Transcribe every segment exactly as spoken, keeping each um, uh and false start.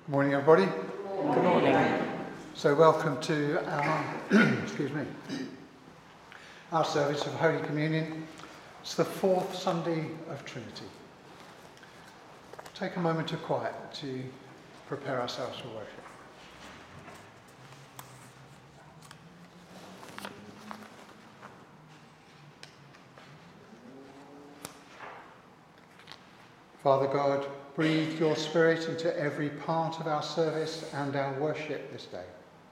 Morning, everybody. Good morning. So, welcome to our excuse me, our service of Holy Communion. It's the fourth Sunday of Trinity. Take a moment of quiet to prepare ourselves for worship. Father God, breathe your Spirit into every part of our service and our worship this day.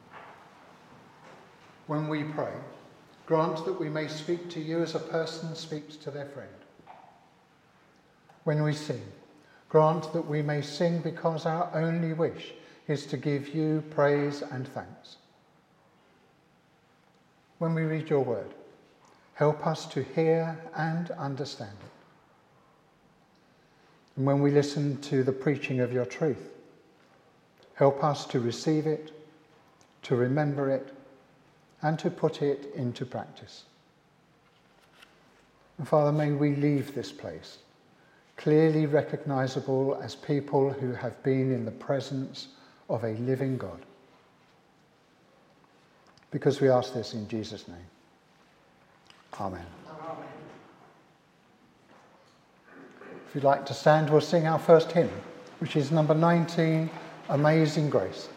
When we pray, grant that we may speak to you as a person speaks to their friend. When we sing, grant that we may sing because our only wish is to give you praise and thanks. When we read your word, help us to hear and understand it. And when we listen to the preaching of your truth, help us to receive it, to remember it, and to put it into practice. And Father, may we leave this place clearly recognizable as people who have been in the presence of a living God. Because we ask this in Jesus' name. Amen. If you'd like to stand, we'll sing our first hymn, which is number nineteen, Amazing Grace.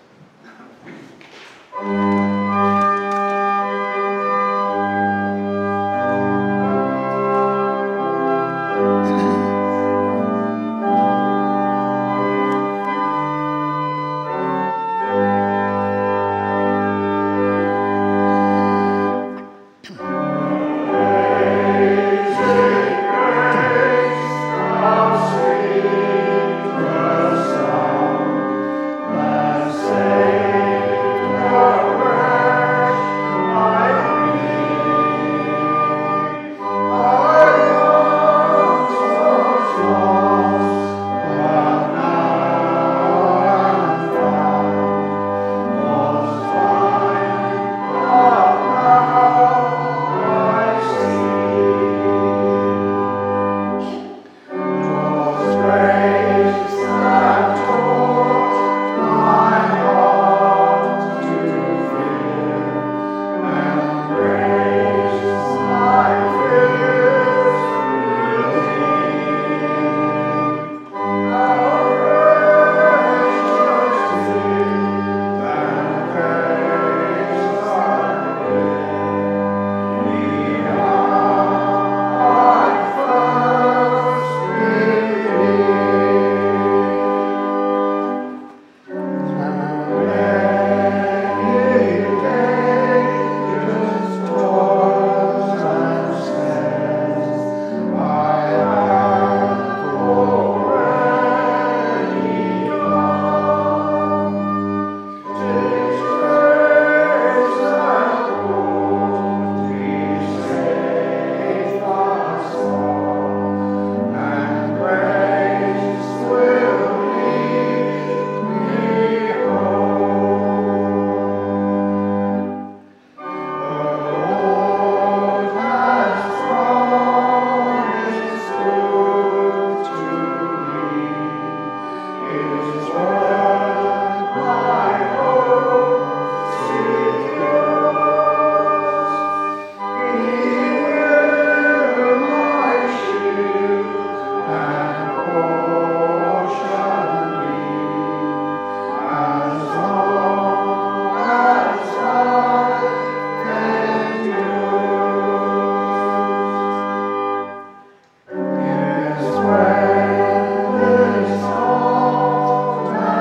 Is where the salt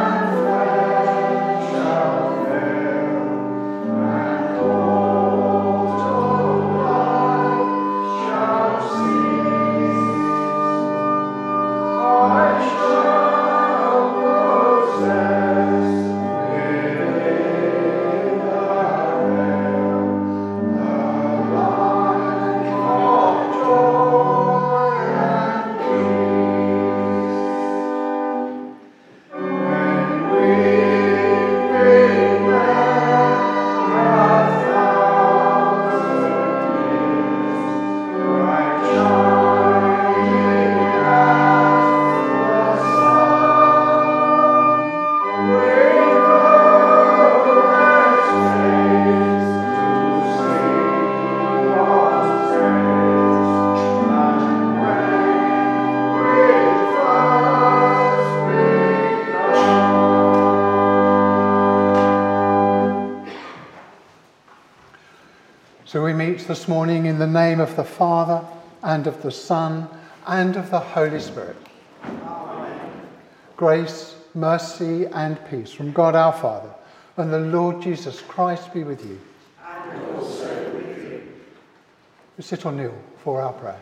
So we meet this morning in the name of the Father, and of the Son, and of the Holy Spirit. Amen. Grace, mercy, and peace from God our Father and the Lord Jesus Christ be with you. And also with you. We sit or kneel for our prayer.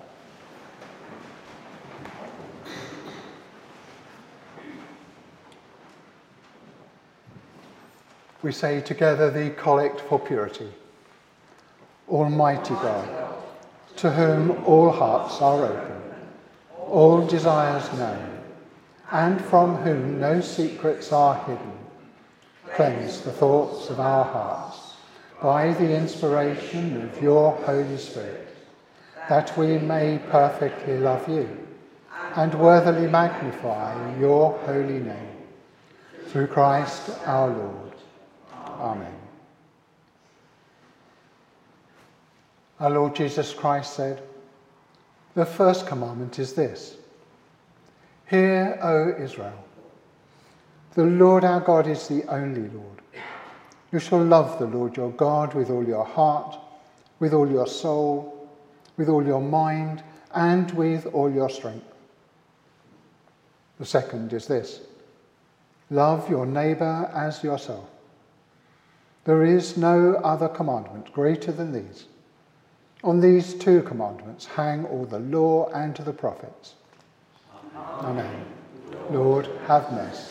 We say together the Collect for Purity. Almighty God, to whom all hearts are open, all desires known, and from whom no secrets are hidden, cleanse the thoughts of our hearts by the inspiration of your Holy Spirit, that we may perfectly love you and worthily magnify your holy name. Through Christ our Lord. Amen. Our Lord Jesus Christ said, "The first commandment is this: Hear, O Israel, the Lord our God is the only Lord. You shall love the Lord your God with all your heart, with all your soul, with all your mind, and with all your strength. The second is this: love your neighbour as yourself. There is no other commandment greater than these. On these two commandments hang all the law and the prophets." Amen. Amen. Lord, have mercy.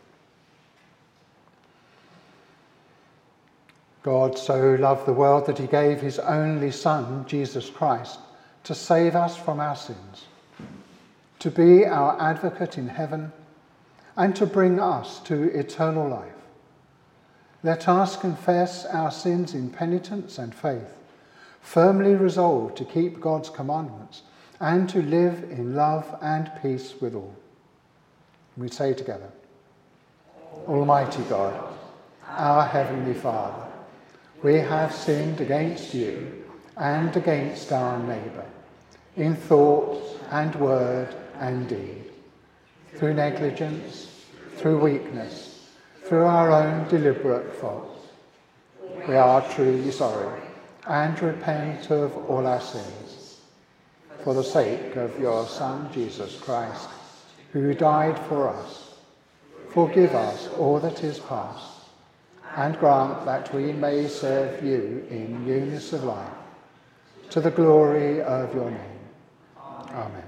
God so loved the world that he gave his only Son, Jesus Christ, to save us from our sins, to be our advocate in heaven, and to bring us to eternal life. Let us confess our sins in penitence and faith, firmly resolved to keep God's commandments and to live in love and peace with all. We say together, Almighty God, our Heavenly Father, we have sinned against you and against our neighbour, in thought and word and deed, through negligence, through weakness, through our own deliberate faults. We are truly sorry and repent of all our sins. For the sake of your Son, Jesus Christ, who died for us, forgive us all that is past, and grant that we may serve you in newness of life, to the glory of your name. Amen.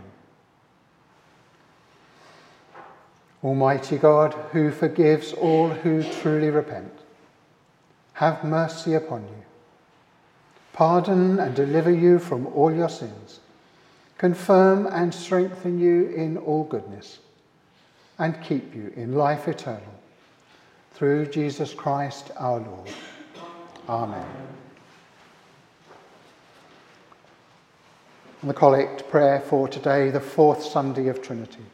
Almighty God, who forgives all who truly repent, have mercy upon you. Pardon and deliver you from all your sins, confirm and strengthen you in all goodness, and keep you in life eternal. Through Jesus Christ our Lord. Amen. And the collect prayer for today, the fourth Sunday of Trinity.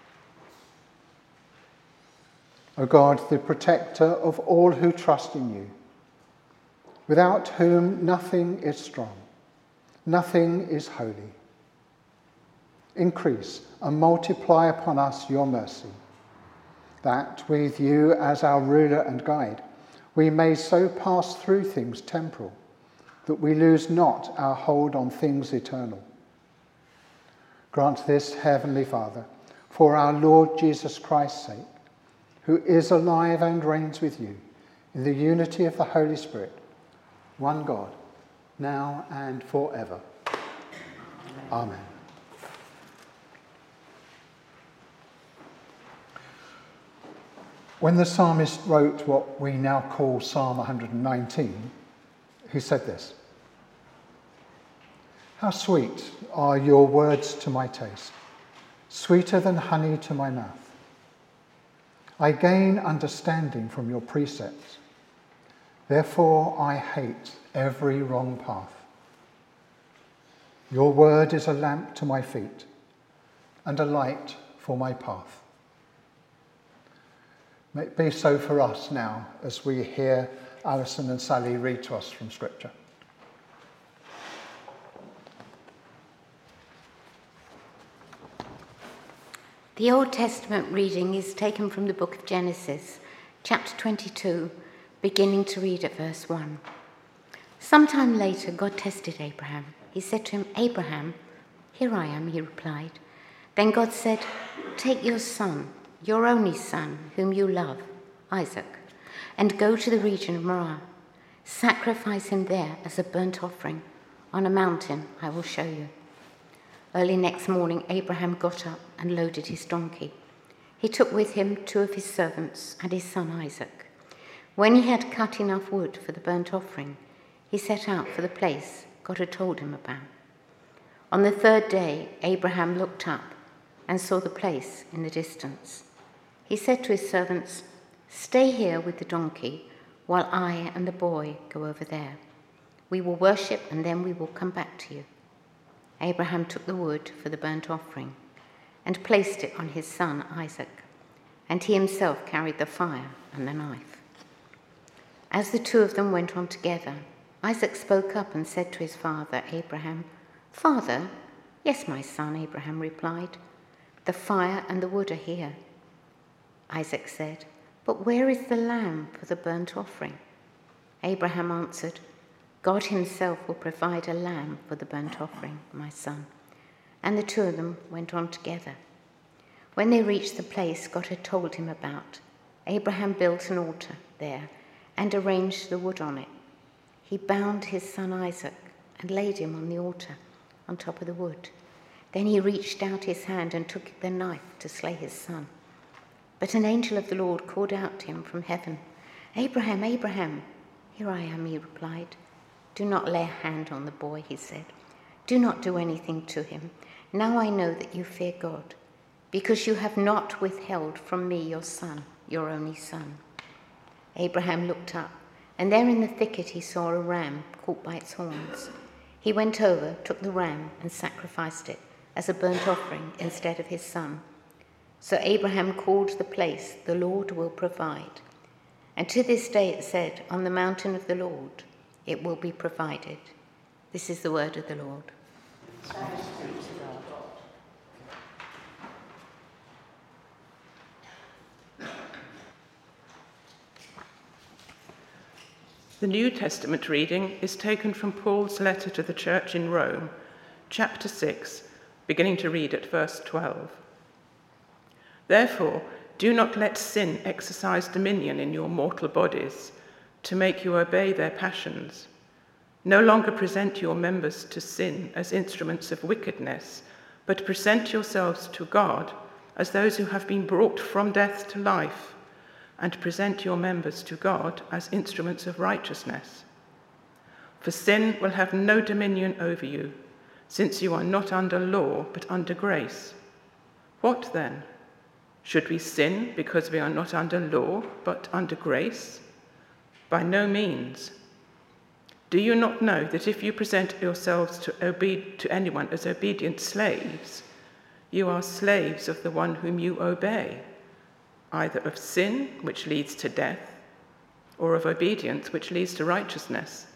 O God, the protector of all who trust in you, without whom nothing is strong, nothing is holy. Increase and multiply upon us your mercy, that with you as our ruler and guide, we may so pass through things temporal, that we lose not our hold on things eternal. Grant this, Heavenly Father, for our Lord Jesus Christ's sake, who is alive and reigns with you in the unity of the Holy Spirit, one God, now and forever. Amen. When the psalmist wrote what we now call Psalm one hundred nineteen, he said this: "How sweet are your words to my taste, sweeter than honey to my mouth. I gain understanding from your precepts. Therefore I hate every wrong path. Your word is a lamp to my feet and a light for my path." May it be so for us now as we hear Alison and Sally read to us from Scripture. The Old Testament reading is taken from the book of Genesis, chapter twenty-two, beginning to read at verse one. Sometime later, God tested Abraham. He said to him, "Abraham." "Here I am," he replied. Then God said, "Take your son, your only son, whom you love, Isaac, and go to the region of Moriah. Sacrifice him there as a burnt offering on a mountain I will show you." Early next morning, Abraham got up and loaded his donkey. He took with him two of his servants and his son Isaac. When he had cut enough wood for the burnt offering, he set out for the place God had told him about. On the third day, Abraham looked up and saw the place in the distance. He said to his servants, "Stay here with the donkey while I and the boy go over there. We will worship and then we will come back to you." Abraham took the wood for the burnt offering and placed it on his son Isaac, and he himself carried the fire and the knife. As the two of them went on together, Isaac spoke up and said to his father Abraham, "Father?" "Yes, my son," Abraham replied. "The fire and the wood are here." Isaac said, "But where is the lamb for the burnt offering?" Abraham answered, "God himself will provide a lamb for the burnt offering, my son." And the two of them went on together. When they reached the place God had told him about, Abraham built an altar there and arranged the wood on it. He bound his son Isaac and laid him on the altar on top of the wood. Then he reached out his hand and took the knife to slay his son. But an angel of the Lord called out to him from heaven, "Abraham, Abraham." "Here I am," he replied. "Do not lay a hand on the boy," he said. "Do not do anything to him. Now I know that you fear God, because you have not withheld from me your son, your only son." Abraham looked up, and there in the thicket he saw a ram caught by its horns. He went over, took the ram, and sacrificed it as a burnt offering instead of his son. So Abraham called the place, "The Lord will provide." And to this day it said, "On the mountain of the Lord it will be provided." This is the word of the Lord. Thanks be to God. The New Testament reading is taken from Paul's letter to the church in Rome, chapter six, beginning to read at verse twelve. "Therefore, do not let sin exercise dominion in your mortal bodies, to make you obey their passions. No longer present your members to sin as instruments of wickedness, but present yourselves to God as those who have been brought from death to life, and present your members to God as instruments of righteousness. For sin will have no dominion over you, since you are not under law, but under grace. What then? Should we sin because we are not under law, but under grace? By no means. Do you not know that if you present yourselves to, obe- to anyone as obedient slaves, you are slaves of the one whom you obey, either of sin, which leads to death, or of obedience, which leads to righteousness?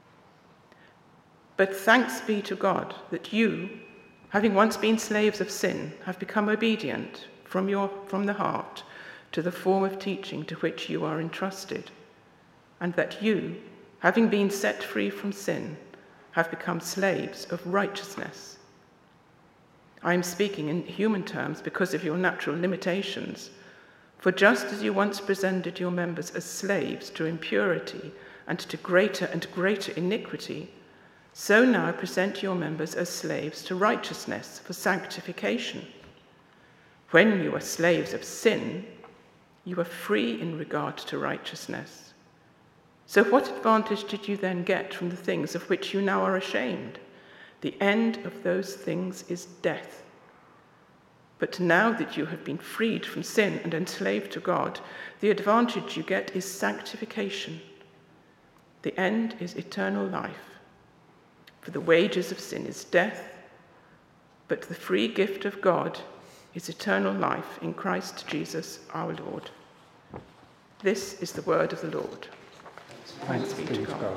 But thanks be to God that you, having once been slaves of sin, have become obedient from, your, from the heart to the form of teaching to which you are entrusted, and that you, having been set free from sin, have become slaves of righteousness. I am speaking in human terms because of your natural limitations. For just as you once presented your members as slaves to impurity and to greater and greater iniquity, so now present your members as slaves to righteousness for sanctification. When you were slaves of sin, you were free in regard to righteousness. So what advantage did you then get from the things of which you now are ashamed? The end of those things is death. But now that you have been freed from sin and enslaved to God, the advantage you get is sanctification. The end is eternal life. For the wages of sin is death, but the free gift of God is eternal life in Christ Jesus our Lord. This is the word of the Lord. Thanks be to God.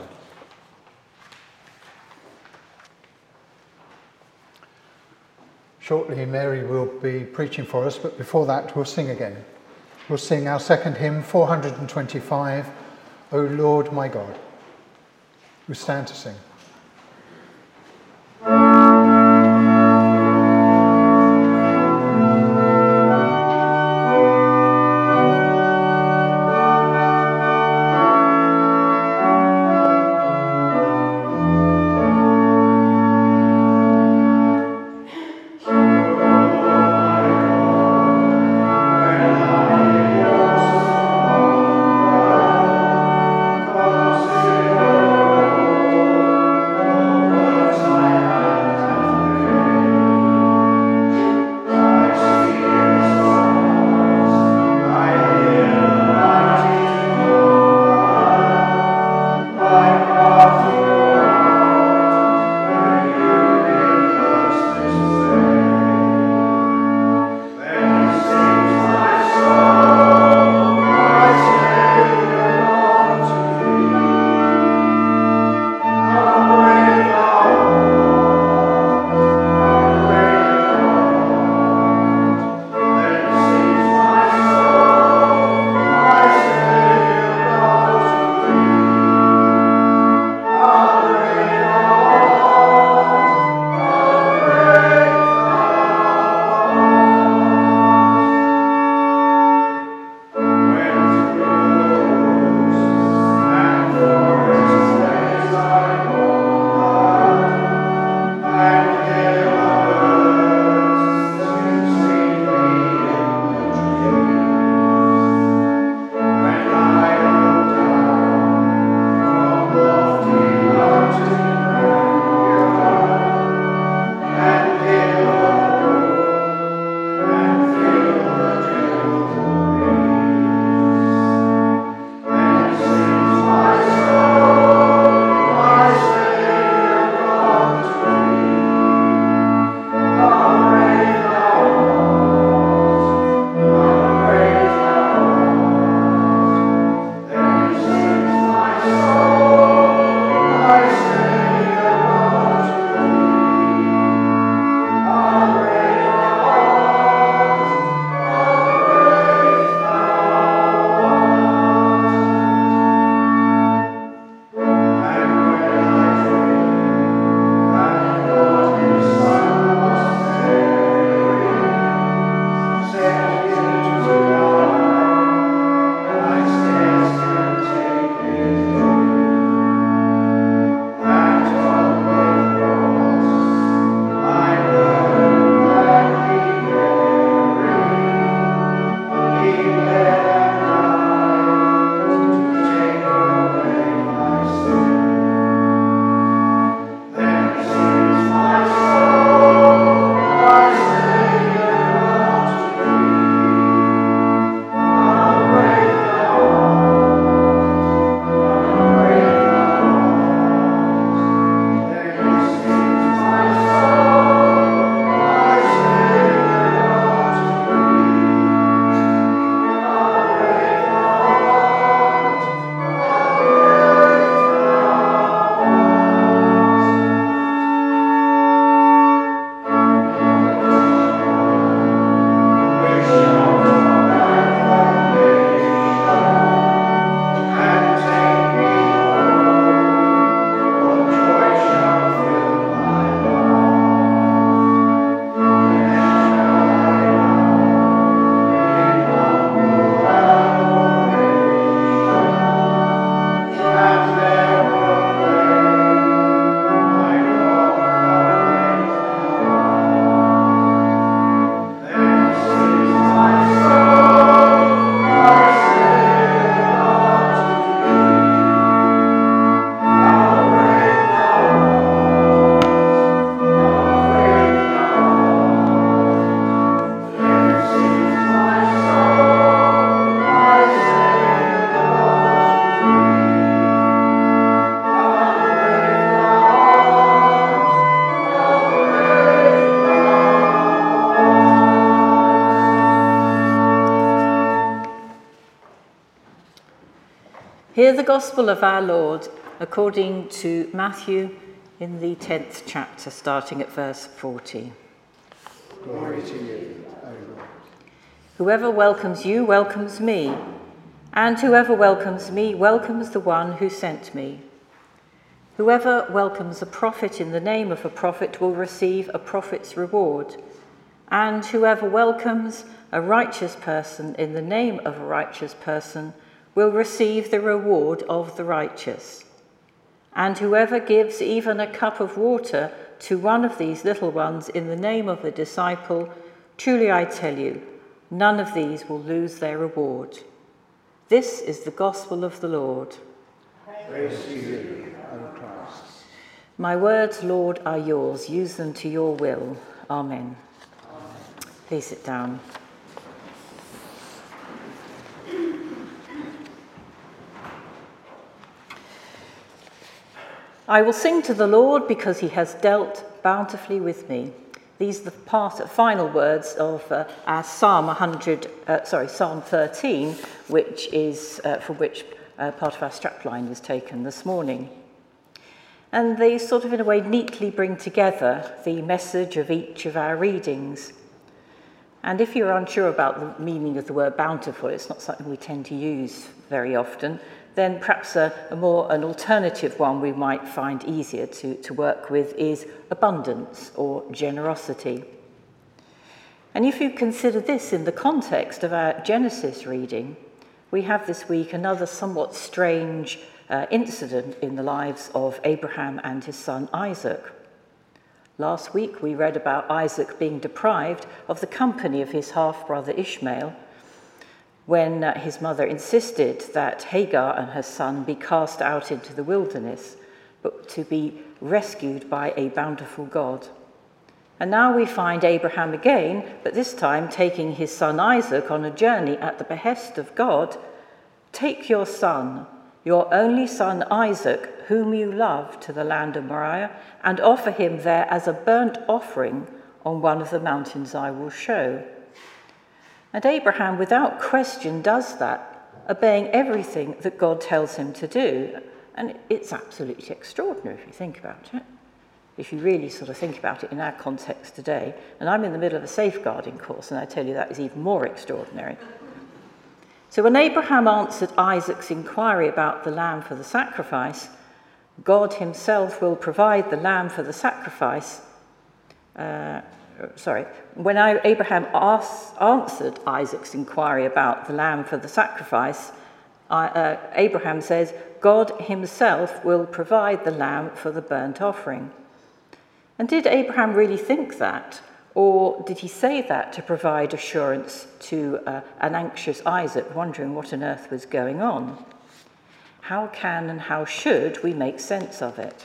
Shortly, Mary will be preaching for us, but before that, we'll sing again. We'll sing our second hymn, four hundred twenty-five, O Lord my God. We stand to sing. Hear the gospel of our Lord according to Matthew in the tenth chapter, starting at verse forty. Glory to you, O Lord. Whoever welcomes you welcomes me, and whoever welcomes me welcomes the one who sent me. Whoever welcomes a prophet in the name of a prophet will receive a prophet's reward. And whoever welcomes a righteous person in the name of a righteous person will receive the reward of the righteous. And whoever gives even a cup of water to one of these little ones in the name of a disciple, truly I tell you, none of these will lose their reward. This is the gospel of the Lord. Praise to you, O Christ. My words, Lord, are yours. Use them to your will. Amen. Please sit down. I will sing to the Lord because he has dealt bountifully with me. These are the part, final words of uh, our Psalm one hundred, uh, sorry, Psalm thirteen, which is uh, from which uh, part of our strapline was taken this morning. And they sort of, in a way, neatly bring together the message of each of our readings. And if you're unsure about the meaning of the word bountiful, it's not something we tend to use very often, then perhaps a, a more an alternative one we might find easier to, to work with is abundance or generosity. And if you consider this in the context of our Genesis reading, we have this week another somewhat strange uh, incident in the lives of Abraham and his son Isaac. Last week we read about Isaac being deprived of the company of his half-brother Ishmael when uh, his mother insisted that Hagar and her son be cast out into the wilderness, but to be rescued by a bountiful God. And now we find Abraham again, but this time taking his son Isaac on a journey at the behest of God. Take your son, your only son Isaac, whom you love, to the land of Moriah, and offer him there as a burnt offering on one of the mountains I will show. And Abraham, without question, does that, obeying everything that God tells him to do. And it's absolutely extraordinary if you think about it. If you really sort of think about it in our context today. And I'm in the middle of a safeguarding course, and I tell you that is even more extraordinary. So when Abraham answered Isaac's inquiry about the lamb for the sacrifice, God himself will provide the lamb for the sacrifice. Uh, sorry, when I, Abraham asked, answered Isaac's inquiry about the lamb for the sacrifice, I, uh, Abraham says, God himself will provide the lamb for the burnt offering. And did Abraham really think that? Or did he say that to provide assurance to uh, an anxious Isaac, wondering what on earth was going on? How can and how should we make sense of it?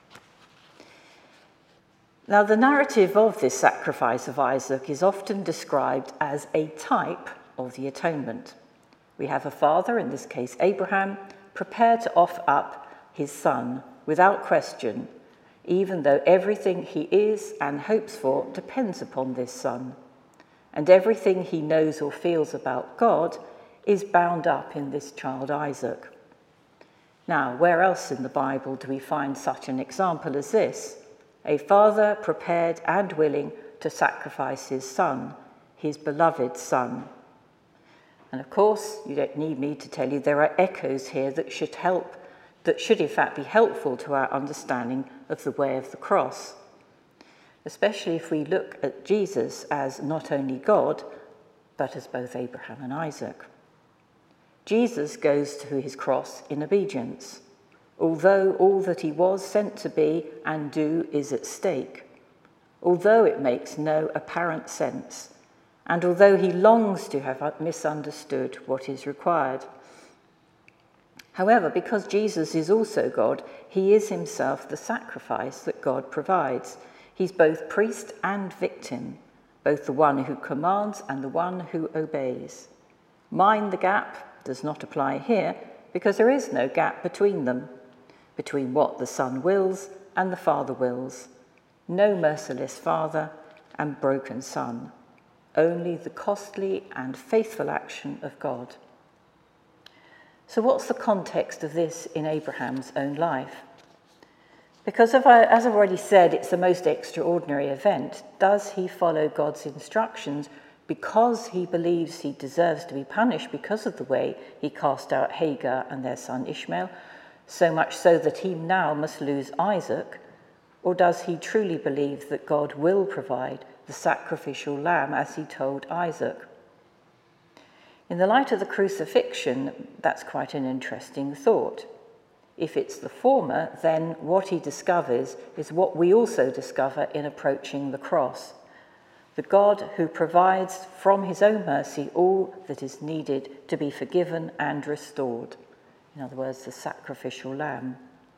Now, the narrative of this sacrifice of Isaac is often described as a type of the atonement. We have a father, in this case Abraham, prepared to offer up his son without question, even though everything he is and hopes for depends upon this son, and everything he knows or feels about God is bound up in this child Isaac. Now, where else in the Bible do we find such an example as this? A father prepared and willing to sacrifice his son, his beloved son. And of course, you don't need me to tell you there are echoes here that should help, that should in fact be helpful to our understanding of the way of the cross, especially if we look at Jesus as not only God, but as both Abraham and Isaac. Jesus goes to his cross in obedience, although all that he was sent to be and do is at stake, although it makes no apparent sense, and although he longs to have misunderstood what is required. However, because Jesus is also God, he is himself the sacrifice that God provides. He's both priest and victim, both the one who commands and the one who obeys. Mind the gap does not apply here because there is no gap between them, between what the Son wills and the Father wills. No merciless Father and broken Son, only the costly and faithful action of God. So what's the context of this in Abraham's own life? Because of, as I've already said, it's the most extraordinary event. Does he follow God's instructions because he believes he deserves to be punished because of the way he cast out Hagar and their son Ishmael? so much so that he now must lose Isaac? Or does he truly believe that God will provide the sacrificial lamb as he told Isaac? In the light of the crucifixion, that's quite an interesting thought. If it's the former, then what he discovers is what we also discover in approaching the cross. The God who provides from his own mercy all that is needed to be forgiven and restored. In other words, the sacrificial lamb.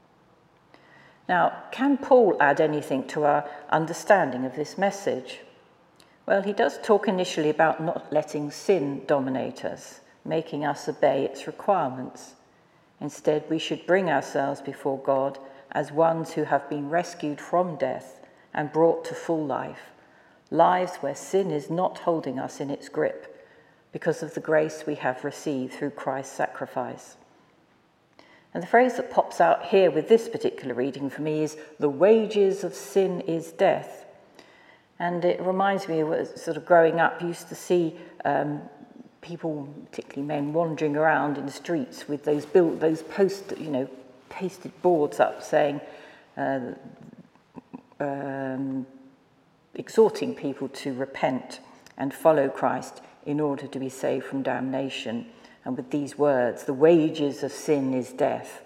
Now, can Paul add anything to our understanding of this message? Well, he does talk initially about not letting sin dominate us, making us obey its requirements. Instead, we should bring ourselves before God as ones who have been rescued from death and brought to full life, lives where sin is not holding us in its grip because of the grace we have received through Christ's sacrifice. And the phrase that pops out here with this particular reading for me is, the wages of sin is death. And it reminds me of sort of growing up, you used to see um, people, particularly men, wandering around in the streets with those built, those post, you know, pasted boards up saying, uh, um, exhorting people to repent and follow Christ in order to be saved from damnation. And with these words, the wages of sin is death.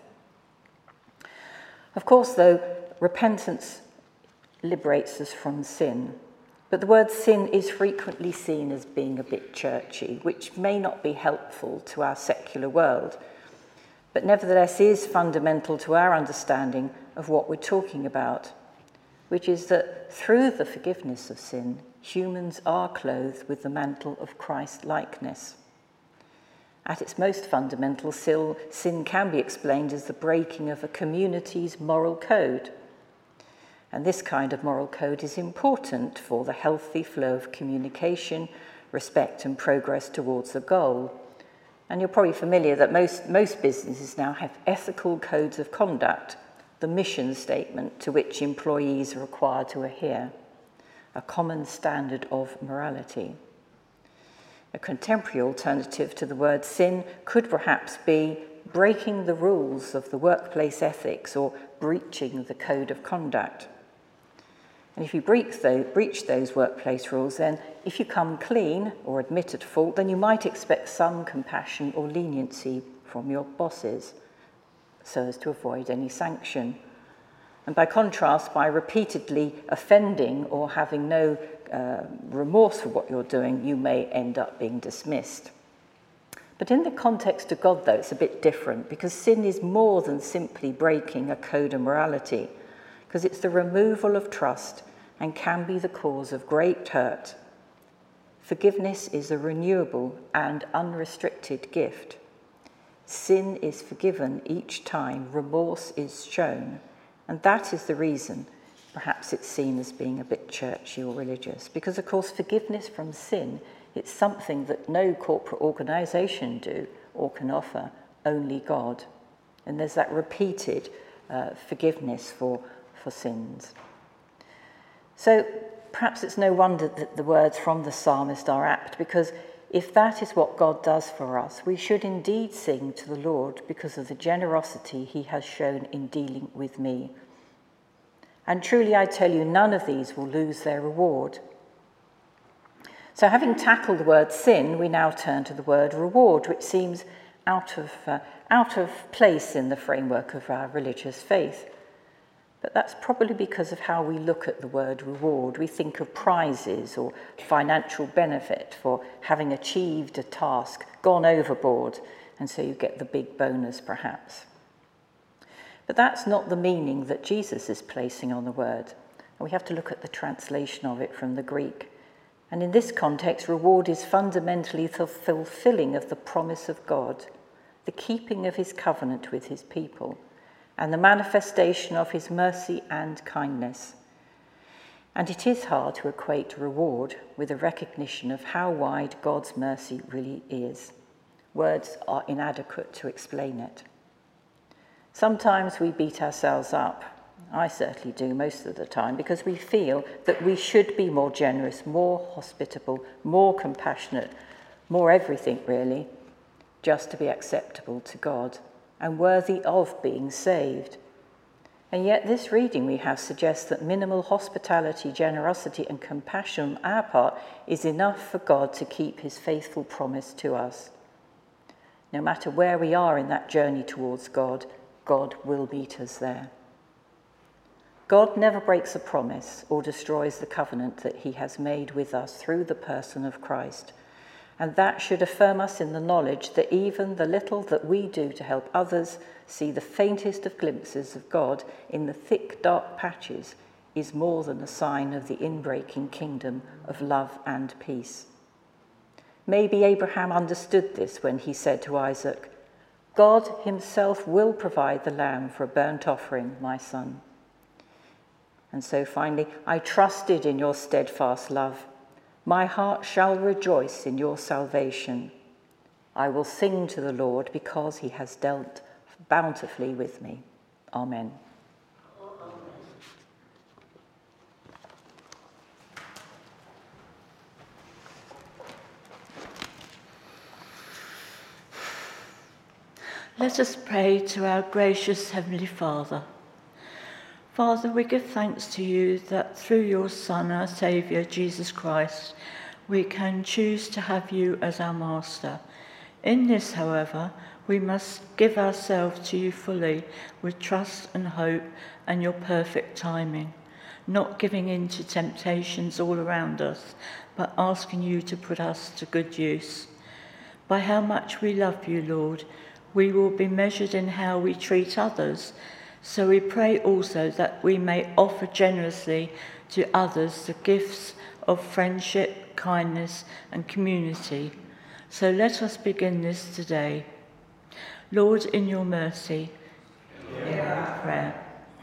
Of course, though, repentance liberates us from sin. But the word sin is frequently seen as being a bit churchy, which may not be helpful to our secular world, but nevertheless is fundamental to our understanding of what we're talking about, which is that through the forgiveness of sin, humans are clothed with the mantle of Christ-likeness. At its most fundamental, sin can be explained as the breaking of a community's moral code. And this kind of moral code is important for the healthy flow of communication, respect and progress towards the goal. And you're probably familiar that most, most businesses now have ethical codes of conduct, the mission statement to which employees are required to adhere, a common standard of morality. A contemporary alternative to the word sin could perhaps be breaking the rules of the workplace ethics or breaching the code of conduct. And if you breach those, breach those workplace rules, then if you come clean or admit at fault, then you might expect some compassion or leniency from your bosses so as to avoid any sanction. And by contrast, by repeatedly offending or having no uh, remorse for what you're doing, you may end up being dismissed. But in the context of God, though, it's a bit different, because sin is more than simply breaking a code of morality, because it's the removal of trust and can be the cause of great hurt. Forgiveness is a renewable and unrestricted gift. Sin is forgiven each time remorse is shown, and that is the reason perhaps it's seen as being a bit churchy or religious, because of course forgiveness from sin, it's something that no corporate organisation do or can offer, only God. And there's that repeated uh, forgiveness for, for sins. So perhaps it's no wonder that the words from the psalmist are apt, because if that is what God does for us, we should indeed sing to the Lord because of the generosity he has shown in dealing with me. And truly I tell you, none of these will lose their reward. So having tackled the word sin, we now turn to the word reward, which seems out of, uh, out of place in the framework of our religious faith. But that's probably because of how we look at the word reward. We think of prizes or financial benefit for having achieved a task, gone overboard, and so you get the big bonus perhaps. But that's not the meaning that Jesus is placing on the word. And we have to look at the translation of it from the Greek. And in this context, reward is fundamentally the fulfilling of the promise of God, the keeping of his covenant with his people, and the manifestation of his mercy and kindness. And it is hard to equate reward with a recognition of how wide God's mercy really is. Words are inadequate to explain it. Sometimes we beat ourselves up. I certainly do most of the time, because we feel that we should be more generous, more hospitable, more compassionate, more everything really, just to be acceptable to God. and worthy of being saved. And yet this reading we have suggests that minimal hospitality, generosity and compassion on our part is enough for God to keep his faithful promise to us. No matter where we are in that journey towards God, God will meet us there. God never breaks a promise or destroys the covenant that he has made with us through the person of Christ. And that should affirm us in the knowledge that even the little that we do to help others see the faintest of glimpses of God in the thick, dark patches is more than a sign of the inbreaking kingdom of love and peace. Maybe Abraham understood this when he said to Isaac, "God himself will provide the lamb for a burnt offering, my son." And so finally, I trusted in your steadfast love. My heart shall rejoice in your salvation. I will sing to the Lord because he has dealt bountifully with me. Amen. Let us pray to our gracious Heavenly Father. Father, we give thanks to you that through your Son, our Saviour, Jesus Christ, we can choose to have you as our Master. In this, however, we must give ourselves to you fully with trust and hope and your perfect timing, not giving in to temptations all around us, but asking you to put us to good use. By how much we love you, Lord, we will be measured in how we treat others. So we pray also that we may offer generously to others the gifts of friendship, kindness, and community. So let us begin this today. Lord, in your mercy, hear our prayer.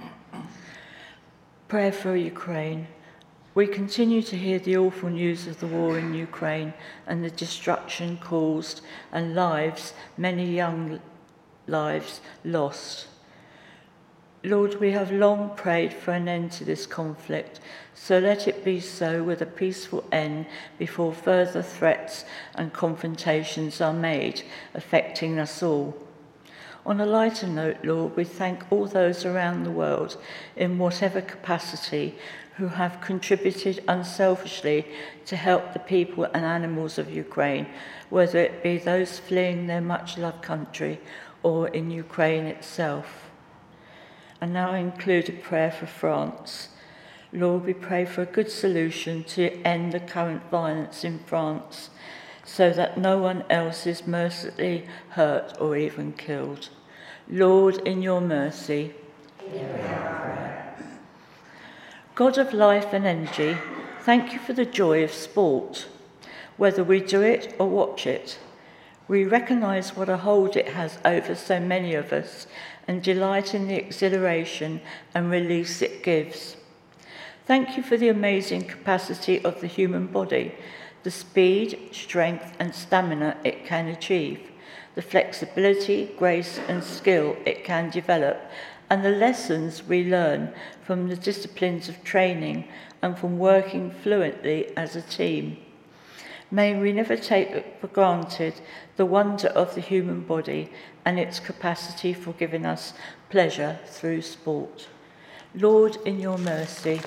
Prayer for Ukraine. We continue to hear the awful news of the war in Ukraine and the destruction caused and lives, many young lives, lost. Lord, we have long prayed for an end to this conflict, so let it be so with a peaceful end before further threats and confrontations are made, affecting us all. On a lighter note, Lord, we thank all those around the world, in whatever capacity, who have contributed unselfishly to help the people and animals of Ukraine, whether it be those fleeing their much-loved country or in Ukraine itself. And now I include a prayer for France. Lord, we pray for a good solution to end the current violence in France so that no one else is mercilessly hurt or even killed. Lord, in your mercy, hear our prayer. God of life and energy, thank you for the joy of sport, whether we do it or watch it. We recognise what a hold it has over so many of us and delight in the exhilaration and release it gives. Thank you for the amazing capacity of the human body, the speed, strength and stamina it can achieve, the flexibility, grace and skill it can develop, and the lessons we learn from the disciplines of training and from working fluently as a team. May we never take for granted the wonder of the human body and its capacity for giving us pleasure through sport. Lord, in your mercy.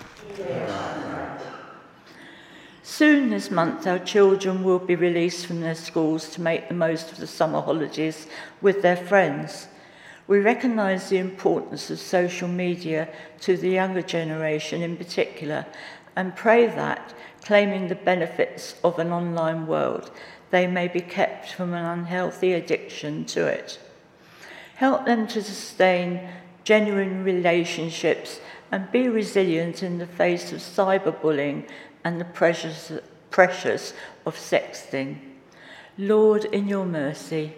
Soon this month, our children will be released from their schools to make the most of the summer holidays with their friends. We recognise the importance of social media to the younger generation in particular, and pray that, claiming the benefits of an online world, they may be kept from an unhealthy addiction to it. Help them to sustain genuine relationships and be resilient in the face of cyberbullying and the pressures, pressures of sexting. Lord, in your mercy.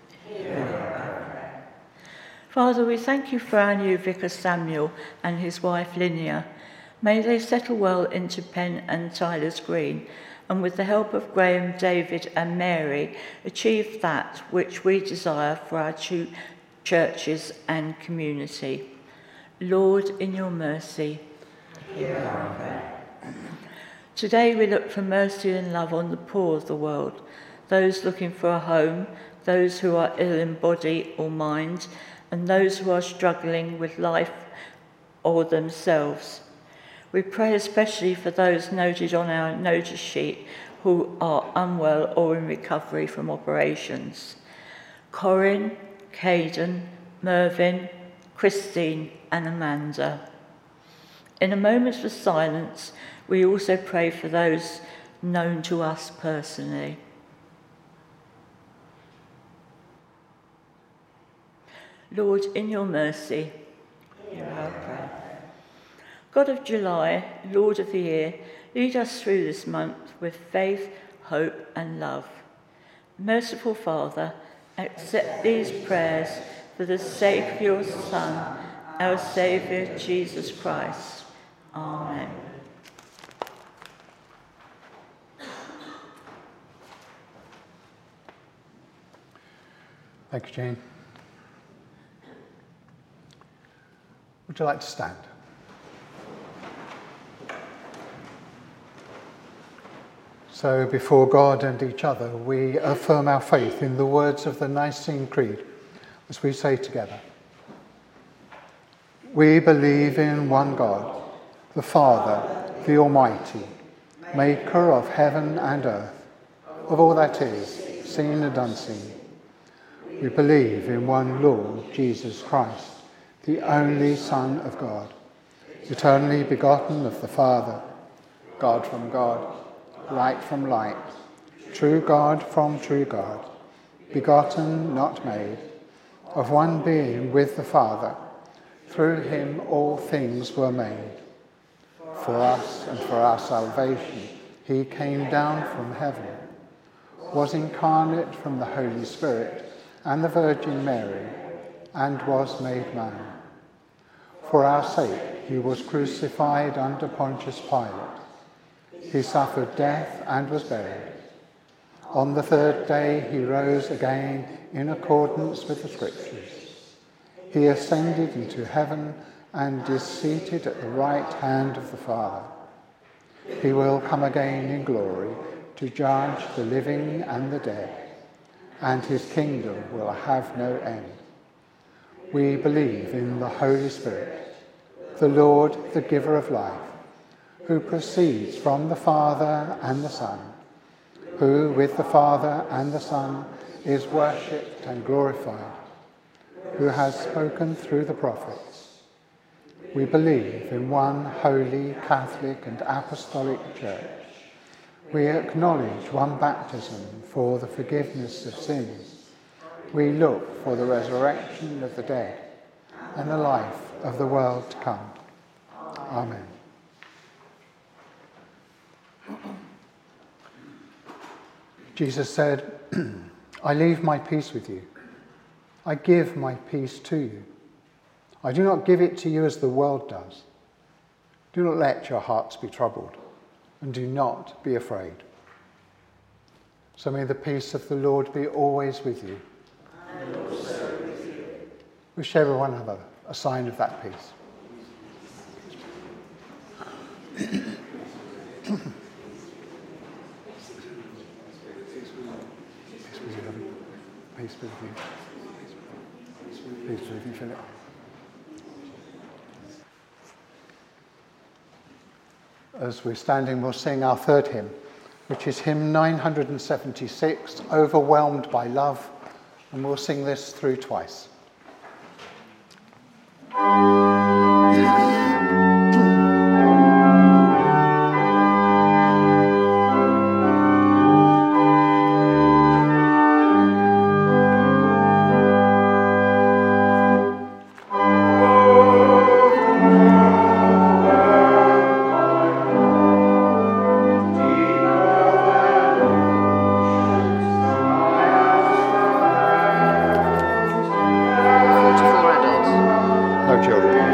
Father, we thank you for our new vicar Samuel and his wife Linnea. May they settle well into Penn and Tyler's Green, and with the help of Graham, David and Mary, achieve that which we desire for our ch- churches and community. Lord, in your mercy, hear our prayer. Today we look for mercy and love on the poor of the world, those looking for a home, those who are ill in body or mind, and those who are struggling with life or themselves. We pray especially for those noted on our notice sheet who are unwell or in recovery from operations. Corinne, Caden, Mervyn, Christine and Amanda. In a moment of silence, we also pray for those known to us personally. Lord, in your mercy, hear our prayer. God of July, Lord of the year, lead us through this month with faith, hope and love. Merciful Father, accept these prayers for the sake of your Son, our Saviour, Jesus Christ. Amen. Thank you, Jane. Would you like to stand? So before God and each other, we affirm our faith in the words of the Nicene Creed as we say together. We believe in one God, the Father, the Almighty, maker of heaven and earth, of all that is, seen and unseen. We believe in one Lord, Jesus Christ, the only Son of God, eternally begotten of the Father, God from God, light from light, true God from true God, begotten, not made, of one being with the Father. Through him all things were made. For us and for our salvation, he came down from heaven, was incarnate from the Holy Spirit and the Virgin Mary, and was made man. For our sake, he was crucified under Pontius Pilate. He suffered death and was buried. On the third day, he rose again in accordance with the Scriptures. He ascended into heaven and is seated at the right hand of the Father. He will come again in glory to judge the living and the dead, and his kingdom will have no end. We believe in the Holy Spirit, the Lord, the giver of life, who proceeds from the Father and the Son, who with the Father and the Son is worshipped and glorified, who has spoken through the prophets. We believe in one holy, Catholic and Apostolic Church. We acknowledge one baptism for the forgiveness of sins. We look for the resurrection of the dead and the life of the world to come. Amen. Jesus said, I leave my peace with you. I give my peace to you. I do not give it to you as the world does. Do not let your hearts be troubled, and do not be afraid. So may the peace of the Lord be always with you. And also with you. We share with one another a sign of that peace. Peace be with you. Peace be with you, Philip. As we're standing, we'll sing our third hymn, which is hymn nine hundred seventy-six, Overwhelmed by Love, and we'll sing this through twice. No children.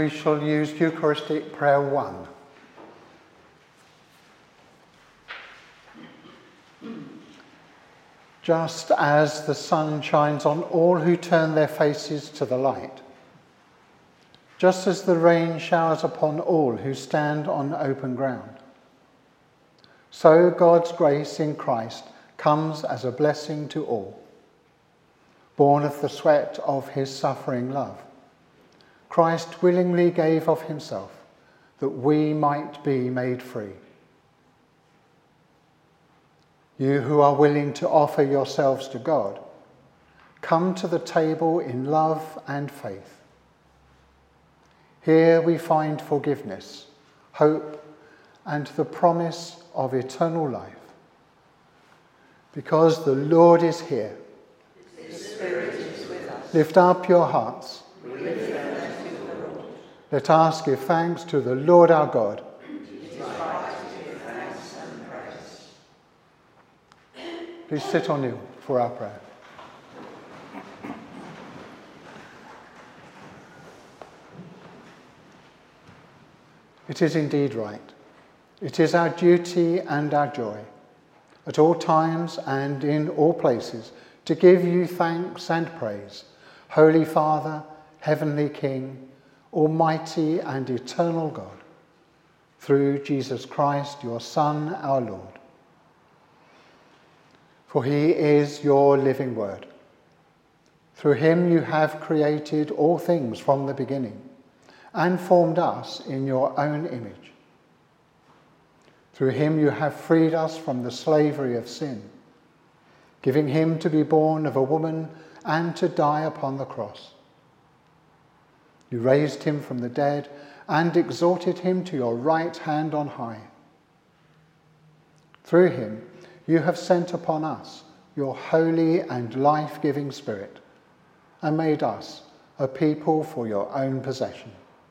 we shall use Eucharistic Prayer one. Just as the sun shines on all who turn their faces to the light, just as the rain showers upon all who stand on open ground, so God's grace in Christ comes as a blessing to all. Born of the sweat of his suffering love, Christ willingly gave of himself that we might be made free. You who are willing to offer yourselves to God, come to the table in love and faith. Here we find forgiveness, hope, and the promise of eternal life. Because the Lord is here. His Spirit is with us. Lift up your hearts. We lift them to the Lord. Let us give thanks to the Lord our God. It is right to give thanks and praise. Please sit or kneel for our prayer. It is indeed right. It is our duty and our joy, at all times and in all places, to give you thanks and praise, Holy Father, Heavenly King, Almighty and eternal God, through Jesus Christ, your Son, our Lord. For he is your living word. Through him you have created all things from the beginning, and formed us in your own image. Through him you have freed us from the slavery of sin, giving him to be born of a woman and to die upon the cross. You raised him from the dead and exalted him to your right hand on high. Through him you have sent upon us your holy and life-giving Spirit, and made us a people for your own possession.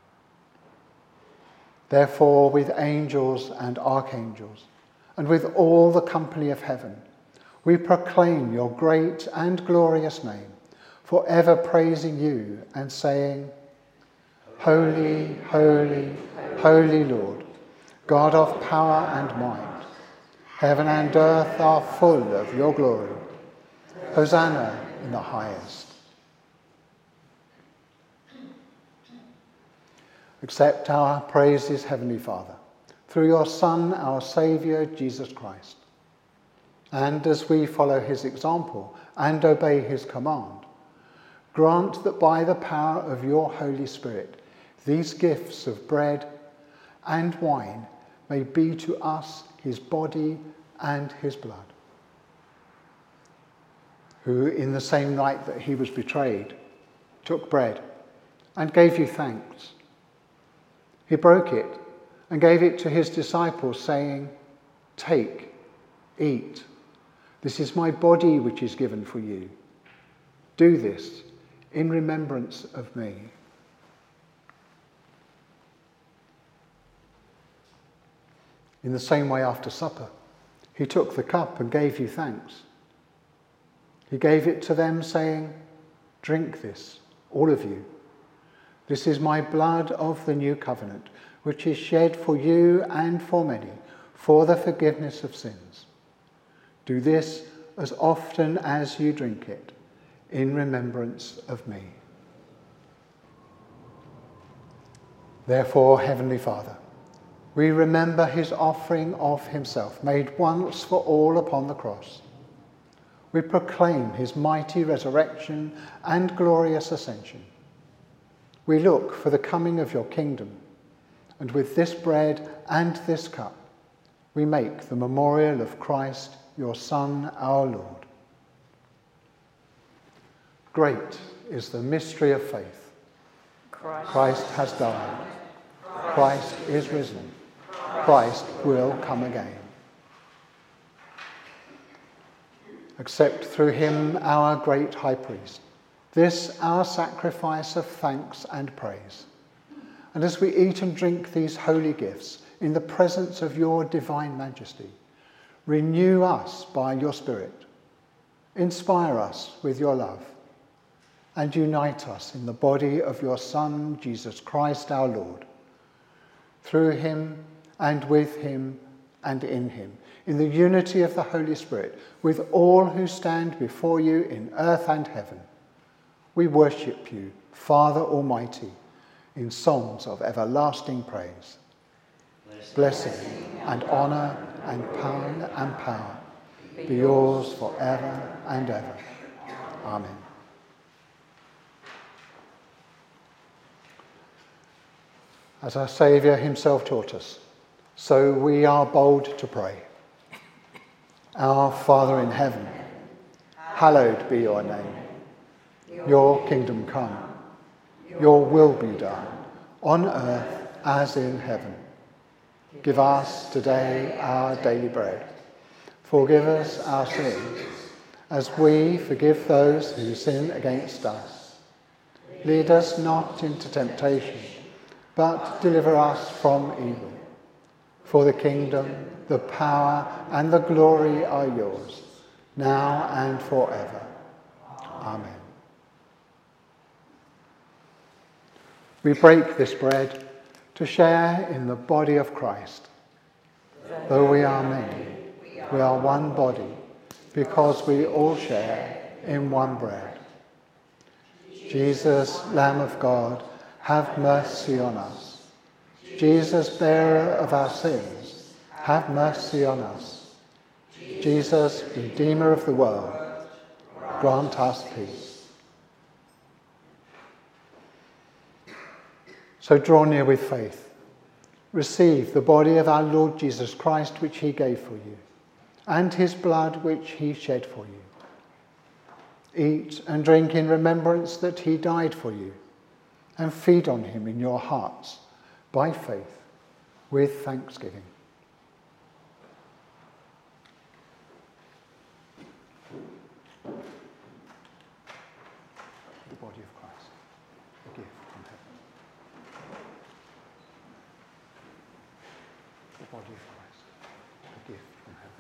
Therefore, with angels and archangels, and with all the company of heaven, we proclaim your great and glorious name, forever praising you and saying, Holy, holy, holy Lord, God of power and might, heaven and earth are full of your glory. Hosanna in the highest. Accept our praises, Heavenly Father, through your Son, our Saviour, Jesus Christ. And as we follow his example and obey his command, grant that by the power of your Holy Spirit, these gifts of bread and wine may be to us his body and his blood, who in the same night that he was betrayed took bread and gave you thanks. He broke it and gave it to his disciples, saying, Take, eat. This is my body which is given for you. Do this in remembrance of me. In the same way, after supper, he took the cup and gave you thanks. He gave it to them, saying, Drink this, all of you. This is my blood of the new covenant, which is shed for you and for many, for the forgiveness of sins. Do this as often as you drink it, in remembrance of me. Therefore, Heavenly Father, we remember his offering of himself, made once for all upon the cross. We proclaim his mighty resurrection and glorious ascension. We look for the coming of your kingdom, and with this bread and this cup, we make the memorial of Christ, your Son, our Lord. Great is the mystery of faith. Christ, Christ has died. Christ is risen. Christ will come again. Accept through him, our great high priest, this our sacrifice of thanks and praise. And as we eat and drink these holy gifts in the presence of your divine majesty, renew us by your Spirit. Inspire us with your love. and unite us in the body of your Son, Jesus Christ our Lord. Through him and with him and in him, in the unity of the Holy Spirit, with all who stand before you in earth and heaven, we worship you, Father Almighty, in songs of everlasting praise. Blessing and honour and power and power be yours forever and ever. Amen. As our Saviour himself taught us, so we are bold to pray. Our Father in heaven, hallowed be your name. Your kingdom come, your will be done, on earth as in heaven. Give us today our daily bread. Forgive us our sins, as we forgive those who sin against us. Lead us not into temptation, but deliver us from evil. For the kingdom, the power, and the glory are yours, now and forever. Amen. We break this bread to share in the body of Christ. Though we are many, we are one body, because we all share in one bread. Jesus, Lamb of God, have mercy on us. Jesus, bearer of our sins, have mercy on us. Jesus, Redeemer of the world, grant us peace. So draw near with faith. Receive the body of our Lord Jesus Christ, which he gave for you, and his blood, which he shed for you. Eat and drink in remembrance that he died for you, and feed on him in your hearts by faith with thanksgiving. The body of Christ, a gift from heaven. The body of Christ, a gift from heaven.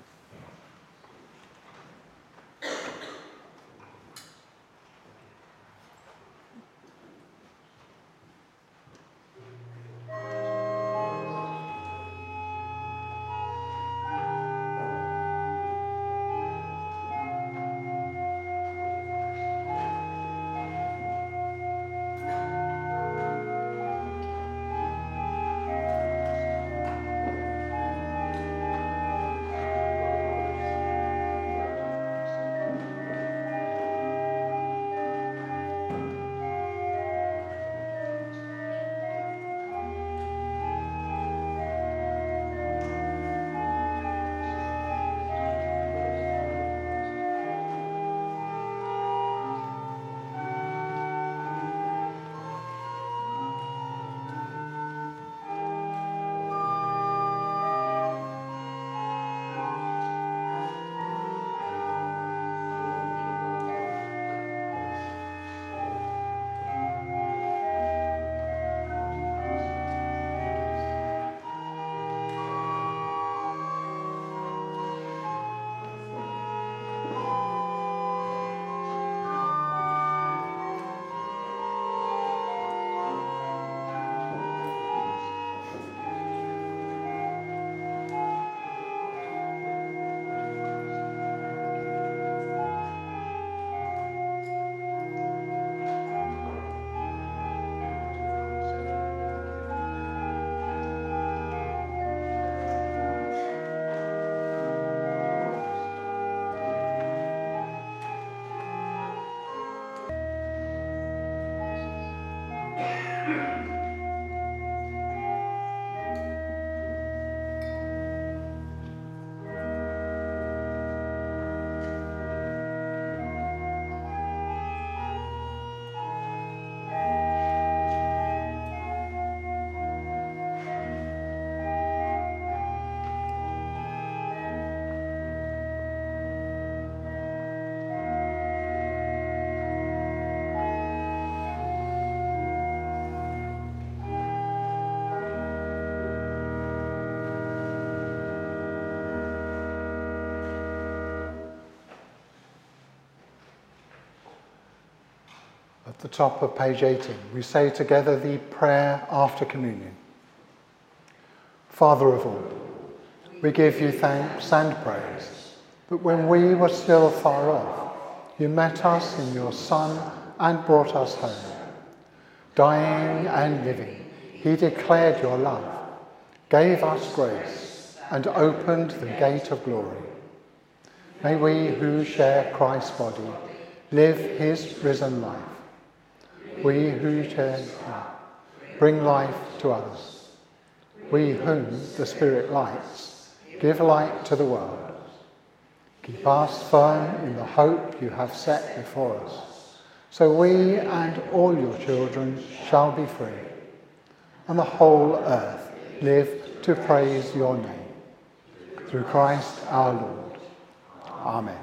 At the top of page eighteen, we say together the prayer after communion. Father of all, we give you thanks and praise that when we were still far off, you met us in your Son and brought us home. Dying and living, he declared your love, gave us grace, and opened the gate of glory. May we who share Christ's body live his risen life. We who share him bring life to others. We whom the Spirit lights give light to the world. Keep us firm in the hope you have set before us, so we and all your children shall be free, and the whole earth live to praise your name. Through Christ our Lord. Amen.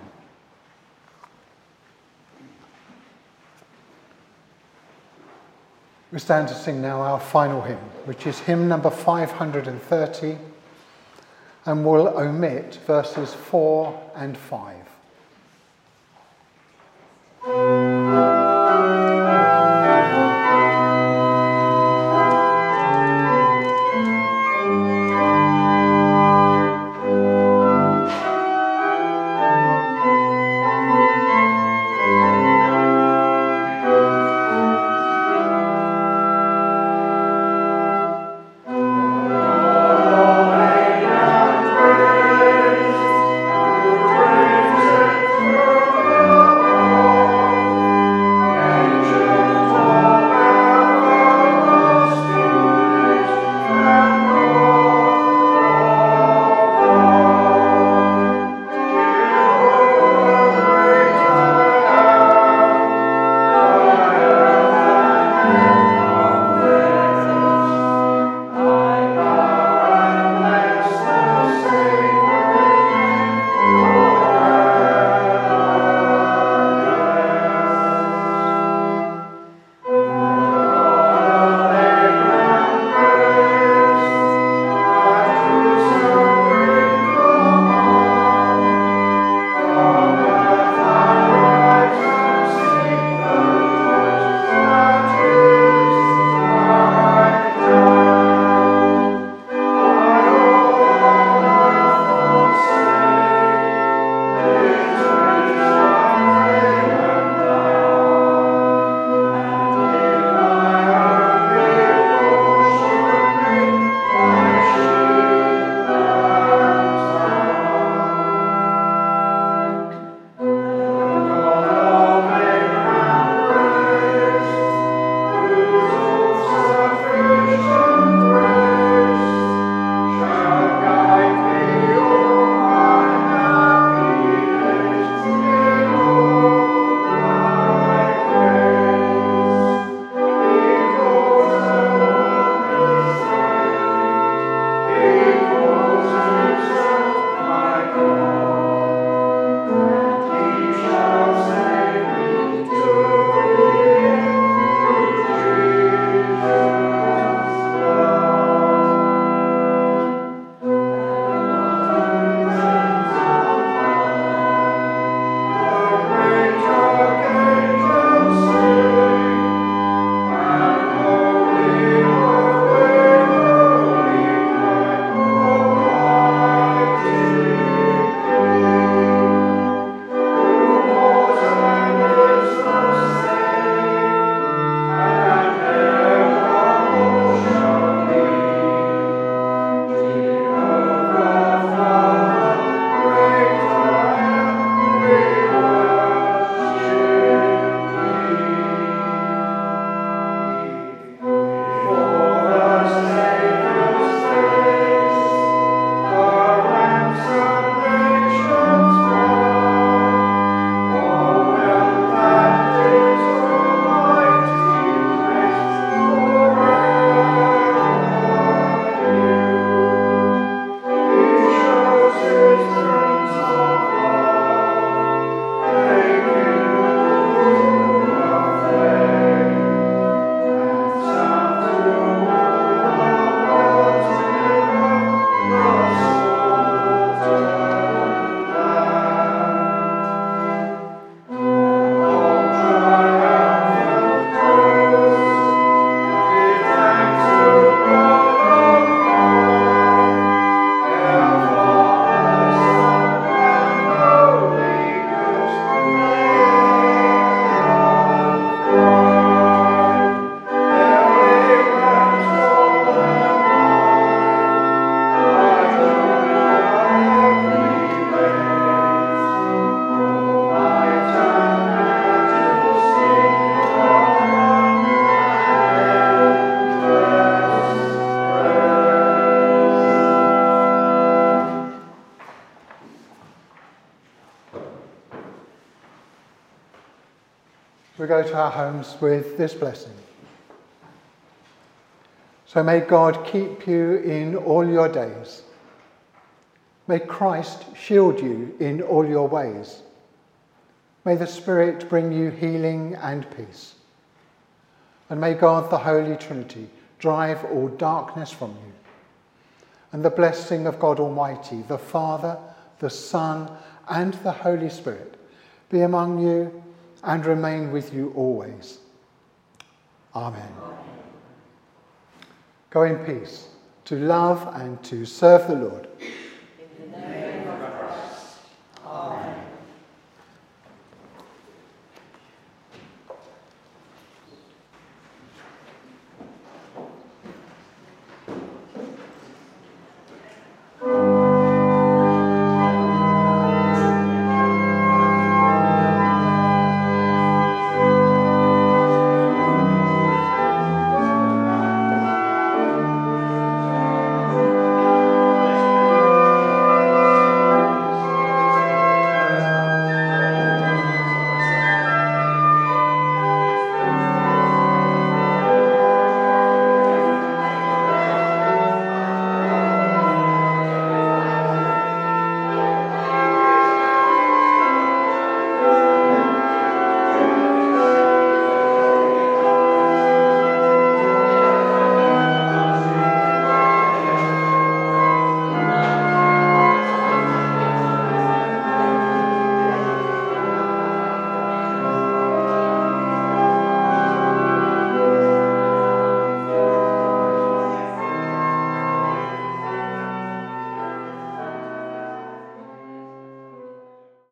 We stand to sing now our final hymn, which is hymn number five hundred thirty, and we'll omit verses four and five. Praise go to our homes with this blessing. So may God keep you in all your days. May Christ shield you in all your ways. May the Spirit bring you healing and peace. And may God, the Holy Trinity, drive all darkness from you. And the blessing of God Almighty, the Father, the Son, and the Holy Spirit be among you and remain with you always. Amen. Amen. Go in peace to love and to serve the Lord.